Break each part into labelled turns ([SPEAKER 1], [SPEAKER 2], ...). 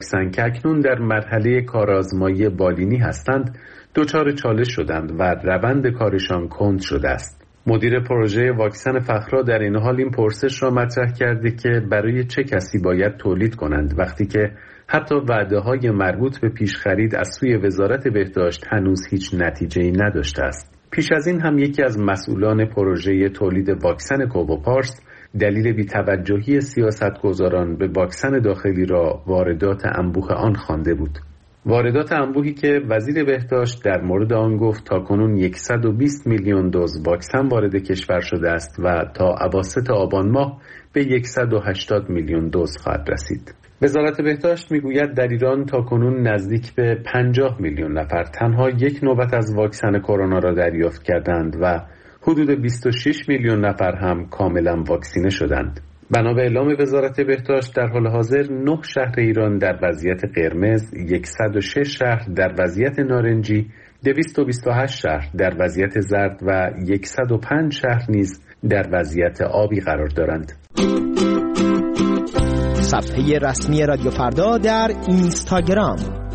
[SPEAKER 1] واکسن که اکنون در مرحله کارآزمایی بالینی هستند دچار چالش شدند و روند کارشان کند شده است. مدیر پروژه واکسن فخرا در این حال این پرسش را مطرح کرده که برای چه کسی باید تولید کنند وقتی که حتی وعده‌های مربوط به پیش خرید از سوی وزارت بهداشت هنوز هیچ نتیجه‌ای نداشته است. پیش از این هم یکی از مسئولان پروژه تولید واکسن کووپارس دلیل بی‌توجهی سیاستگزاران به واکسن داخلی را واردات انبوه آن خوانده بود. واردات انبوهی که وزیر بهداشت در مورد آن گفت تاکنون 120 میلیون دوز واکسن وارد کشور شده است و تا اواسط آبان ماه به 180 میلیون دوز خواهد رسید. وزارت بهداشت میگوید در ایران تاکنون نزدیک به 50 میلیون نفر تنها یک نوبت از واکسن کرونا را دریافت کردند و حدود 26 میلیون نفر هم کاملا واکسینه شدند. بنا به اعلام وزارت بهداشت در حال حاضر 9 شهر ایران در وضعیت قرمز، 106 شهر در وضعیت نارنجی، 228 شهر در وضعیت زرد و 105 شهر نیز در وضعیت آبی قرار دارند.
[SPEAKER 2] صفحه رسمی رادیو فردا در اینستاگرام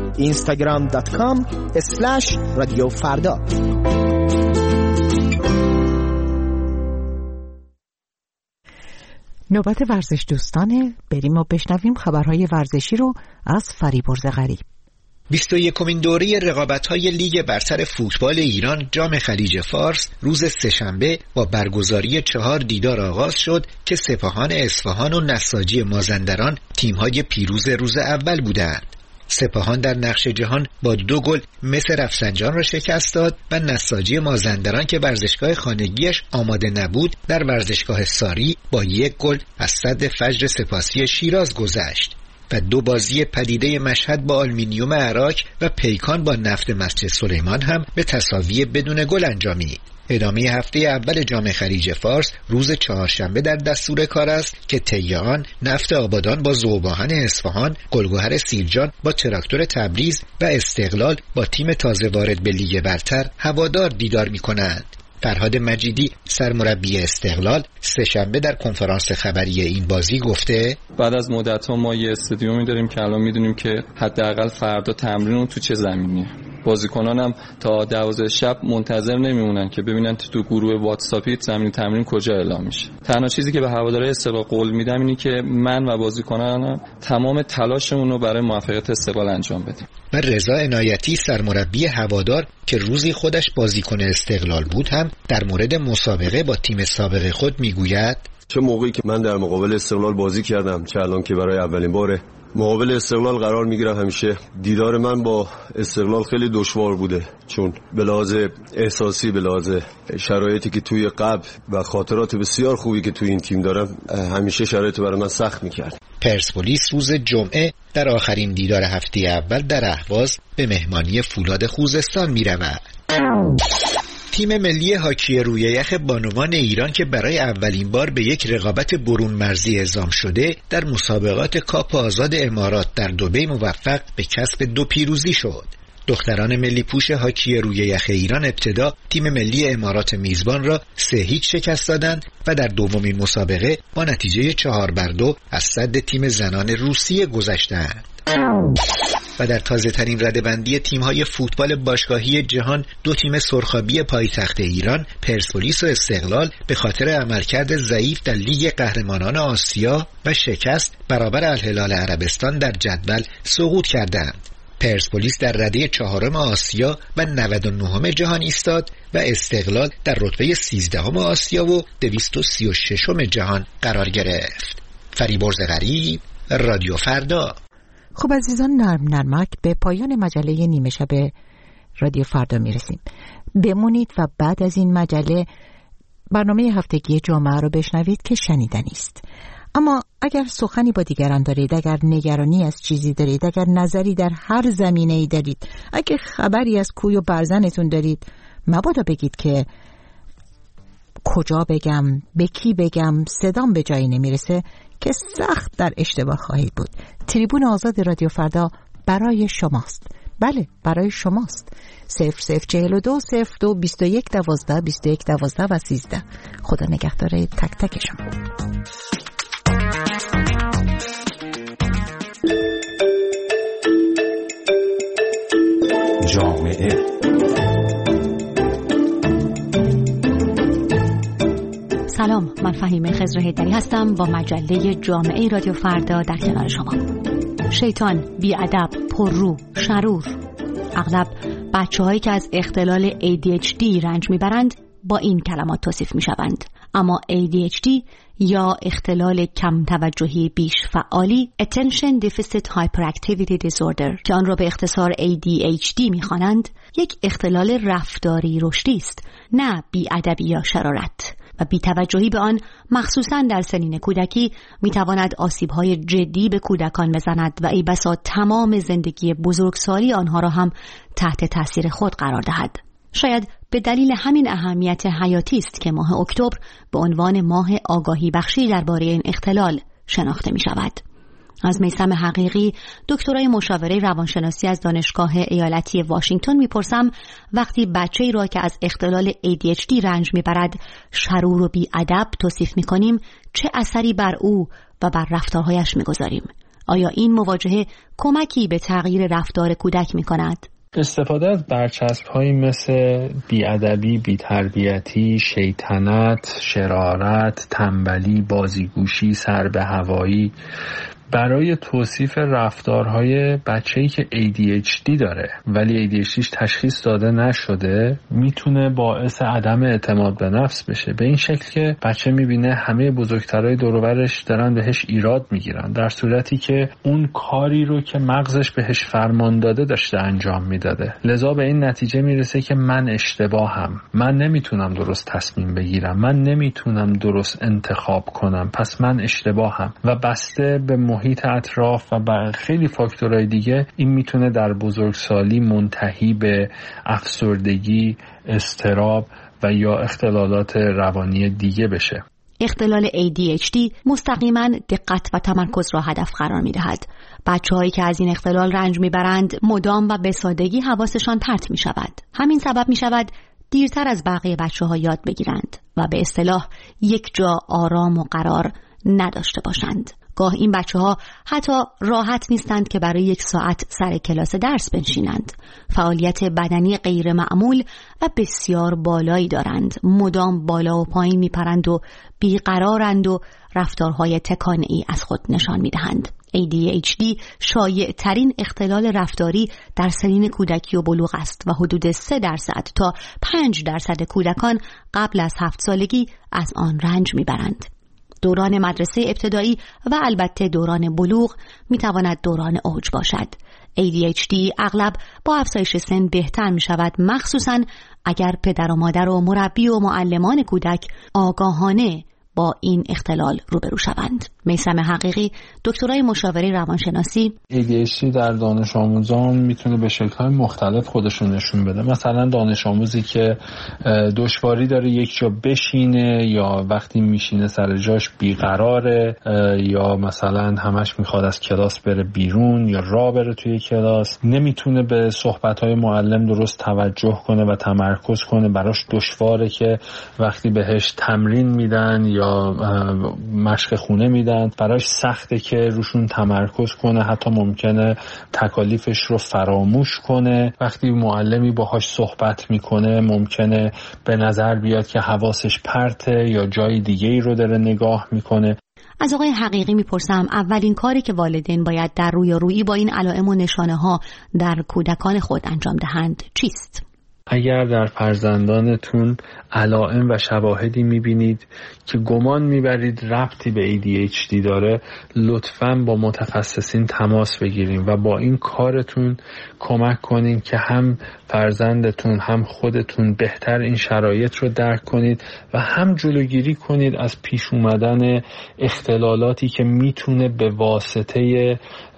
[SPEAKER 2] instagram.com/رادیو فردا.
[SPEAKER 3] نوبت ورزش دوستانه، بریم و بشنویم خبرهای ورزشی رو از فریبرز غریب.
[SPEAKER 4] 21مین دوره رقابت‌های لیگ برتر فوتبال ایران جام خلیج فارس روز سه‌شنبه با برگزاری 4 دیدار آغاز شد که سپاهان اصفهان و نساجی مازندران تیم‌های پیروز روز اول بودند. سپاهان در نقش جهان با 2 گل مس رفسنجان را شکست داد و نساجی مازندران که ورزشگاه خانگیش آماده نبود در ورزشگاه ساری با 1 گل از صد فجر سپاسی شیراز گذشت و 2 بازی پدیده مشهد با آلومینیوم عراق و پیکان با نفت مسجد سلیمان هم به تساوی بدون گل انجامید. ادامه هفته اول جام خلیج فارس روز چهارشنبه در دستور کار است که طی آن نفت آبادان با ذوب‌آهن اصفهان، گلگهر سیرجان با تراکتور تبریز و استقلال با تیم تازه وارد به لیگ برتر هوادار دیدار می‌کنند. فرهاد مجیدی سرمربی استقلال سه‌شنبه در کنفرانس خبری این بازی گفته
[SPEAKER 5] بعد از مدت‌ها ما یه استادیومی داریم که الان می‌دونیم که حداقل فردا تمرین تو چه زمینیه. بازیکنان هم تا 12 شب منتظر نمیمونن که ببینن تو گروه واتساپی زمین تمرین کجا اعلام میشه. تنها چیزی که به هوادارهای استقلال قول میدم اینه که من و بازیکنانم تمام تلاشمون رو برای موفقیت استقلال انجام بدیم.
[SPEAKER 4] و رضا عنایتی سرمربی هوادار که روزی خودش بازیکن استقلال بود هم در مورد مسابقه با تیم سابق خود میگوید
[SPEAKER 6] چه موقعی که من در مقابل استقلال بازی کردم، چه الان که برای اولین باره مقابل استقلال قرار میگیرم، همیشه دیدار من با استقلال خیلی دشوار بوده، چون به لحاظ احساسی، به لحاظ شرایطی که توی قبل و خاطرات بسیار خوبی که توی این تیم دارم، همیشه شرایط برای من سخت میکرد.
[SPEAKER 4] پرسپولیس روز جمعه در آخرین دیدار هفته اول در اهواز به مهمانی فولاد خوزستان میرود. تیم ملی هاکی روی یخ بانوان ایران که برای اولین بار به یک رقابت برون مرزی اعزام شده در مسابقات کاپ آزاد امارات در دبی موفق به کسب 2 پیروزی شد. دختران ملی پوش هاکی روی یخ ایران ابتدا تیم ملی امارات میزبان را 3-0 شکست دادند و در دومین مسابقه با نتیجه 4-2 از صد تیم زنان روسیه گذشتند. و در تازه ترین رده‌بندی تیم‌های فوتبال باشگاهی جهان 2 تیم سرخابی پایتخت ایران پرسپولیس و استقلال به خاطر عملکرد ضعیف در لیگ قهرمانان آسیا و شکست برابر الهلال عربستان در جدول سقوط کردند. پرسپولیس در رده 4 آسیا و 99 جهان ایستاد و استقلال در رتبه 13 آسیا و 236 جهان قرار گرفت. فریبرز غریب، رادیو فردا.
[SPEAKER 3] خب عزیزان، نرمک به پایان مجله نیمه شب رادیو فردا میرسیم. بمونید و بعد از این مجله برنامه هفتگی جمعه رو بشنوید که شنیدنی است. اما اگر سخنی با دیگران دارید، اگر نگرانی از چیزی دارید، اگر نظری در هر زمینه‌ای دارید، اگر خبری از کوی و برزنتون دارید، مبادا بگید که کجا بگم، به کی بگم، صدام به جایی نمیرسه که سخت در اشتباه خواهید بود. تریبون آزاد رادیو فردا برای شماست. بله، برای شماست. 0042 02 21 12 21 12 و 13. خدا نگهدار تک تک شما.
[SPEAKER 7] جامعه.
[SPEAKER 8] سلام، من فهیمه خضر حیدری هستم با مجله جامعه رادیو فردا در کنار شما. شیطان، بی‌ادب، پررو، شرور. اغلب بچه‌هایی که از اختلال ADHD رنج میبرند با این کلمات توصیف میشوند. اما ADHD یا اختلال کم توجهی بیش فعالی Attention Deficit Hyperactivity Disorder که آن را به اختصار ADHD میخوانند، یک اختلال رفتاری رشدی است، نه بی‌ادبی یا شرارت، و بی‌توجهی به آن مخصوصاً در سنین کودکی میتواند آسیب‌های جدی به کودکان بزند و ای بسا تمام زندگی بزرگسالی آنها را هم تحت تاثیر خود قرار دهد. شاید به دلیل همین اهمیت حیاتی است که ماه اکتبر به عنوان ماه آگاهی بخشی درباره این اختلال شناخته می شود. از میثم حقیقی، دکترای مشاوره روانشناسی از دانشگاه ایالتی واشنگتن میپرسم وقتی بچه‌ای را که از اختلال ADHD رنج میبرد شرور و بی‌ادب توصیف میکنیم چه اثری بر او و بر رفتارهایش میگذاریم؟ آیا این مواجهه کمکی به تغییر رفتار کودک میکند؟
[SPEAKER 9] استفاده از برچسب‌هایی مثل بی‌ادبی، بی‌تربیتی، شیطنت، شرارت، تنبلی، بازیگوشی، سر به هوایی برای توصیف رفتارهای بچه‌ای که ADHD داره ولی ADHDش تشخیص داده نشده میتونه باعث عدم اعتماد به نفس بشه، به این شکل که بچه میبینه همه بزرگترهای دور و برش دارن بهش ایراد میگیرن در صورتی که اون کاری رو که مغزش بهش فرمان داده داشته انجام میداده. لذا به این نتیجه میرسه که من اشتباهم، من نمیتونم درست تصمیم بگیرم، من نمیتونم درست انتخاب کنم، پس من اشتباهم. و بسته به محیط اطراف و خیلی فاکتورهای دیگه این میتونه در بزرگسالی منتهی به افسردگی، اضطراب و یا اختلالات روانی دیگه بشه.
[SPEAKER 8] اختلال ADHD مستقیما دقت و تمرکز را هدف قرار می‌دهد. بچه‌هایی که از این اختلال رنج می‌برند مدام و به سادگی حواسشان پرت می‌شود. همین سبب می‌شود دیرتر از بقیه بچه‌ها یاد بگیرند و به اصطلاح یک جا آرام و قرار نداشته باشند. گاه این بچه‌ها حتی راحت نیستند که برای 1 ساعت سر کلاس درس بنشینند. فعالیت بدنی غیر معمول و بسیار بالایی دارند. مدام بالا و پایین میپرند و بیقرارند و رفتارهای تکانه‌ای از خود نشان میدهند. ADHD شایع ترین اختلال رفتاری در سنین کودکی و بلوغ است و حدود 3% تا 5% کودکان قبل از 7 سالگی از آن رنج میبرند. دوران مدرسه ابتدایی و البته دوران بلوغ میتواند دوران اوج باشد. ADHD اغلب با افزایش سن بهتر می شود، مخصوصاً اگر پدر و مادر و مربی و معلمان کودک آگاهانه با این اختلال روبرو شوند. میثم حقیقی، دکترای مشاوره روانشناسی:
[SPEAKER 9] ADHD در دانش آموزان میتونه به شکل‌های مختلف خودشون نشون بده. مثلا دانش آموزی که دشواری داره یک جا بشینه یا وقتی میشینه سر جاش بیقراره، یا مثلا همش میخواد از کلاس بره بیرون یا راه بره توی کلاس، نمیتونه به صحبت‌های معلم درست توجه کنه و تمرکز کنه، براش دشواره که وقتی بهش تمرین میدن یا مشق خونه میدن براش سخته که روشون تمرکز کنه، حتی ممکنه تکالیفش رو فراموش کنه. وقتی معلمی باهاش صحبت میکنه ممکنه به نظر بیاد که حواسش پرته یا جای دیگه ای رو داره نگاه میکنه.
[SPEAKER 8] از آقای حقیقی میپرسم اولین کاری که والدین باید در رویارویی با این علائم و نشانه ها در کودکان خود انجام دهند چیست؟
[SPEAKER 9] اگر در فرزندانتون علائم و شواهدی میبینید که گمان میبرید ربطی به ADHD داره، لطفاً با متخصصین تماس بگیریم و با این کارتون کمک کنین که هم فرزندتون هم خودتون بهتر این شرایط رو درک کنید و هم جلوگیری کنید از پیش اومدن اختلالاتی که میتونه به واسطه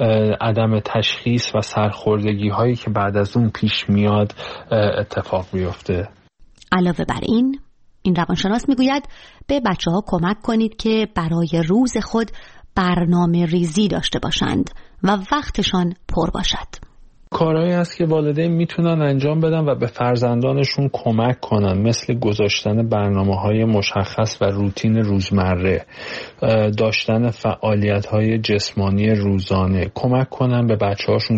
[SPEAKER 9] عدم تشخیص و سرخوردگی هایی که بعد از اون پیش میاد اتفاق بیفته.
[SPEAKER 8] علاوه بر این روانشناس میگوید به بچه‌ها کمک کنید که برای روز خود برنامه ریزی داشته باشند و وقتشان پر باشد.
[SPEAKER 9] کارهایی هست که والدین میتونن انجام بدن و به فرزندانشون کمک کنن، مثل گذاشتن برنامه‌های مشخص و روتین روزمره، داشتن فعالیت‌های جسمانی روزانه، کمک کنن به بچه‌هاشون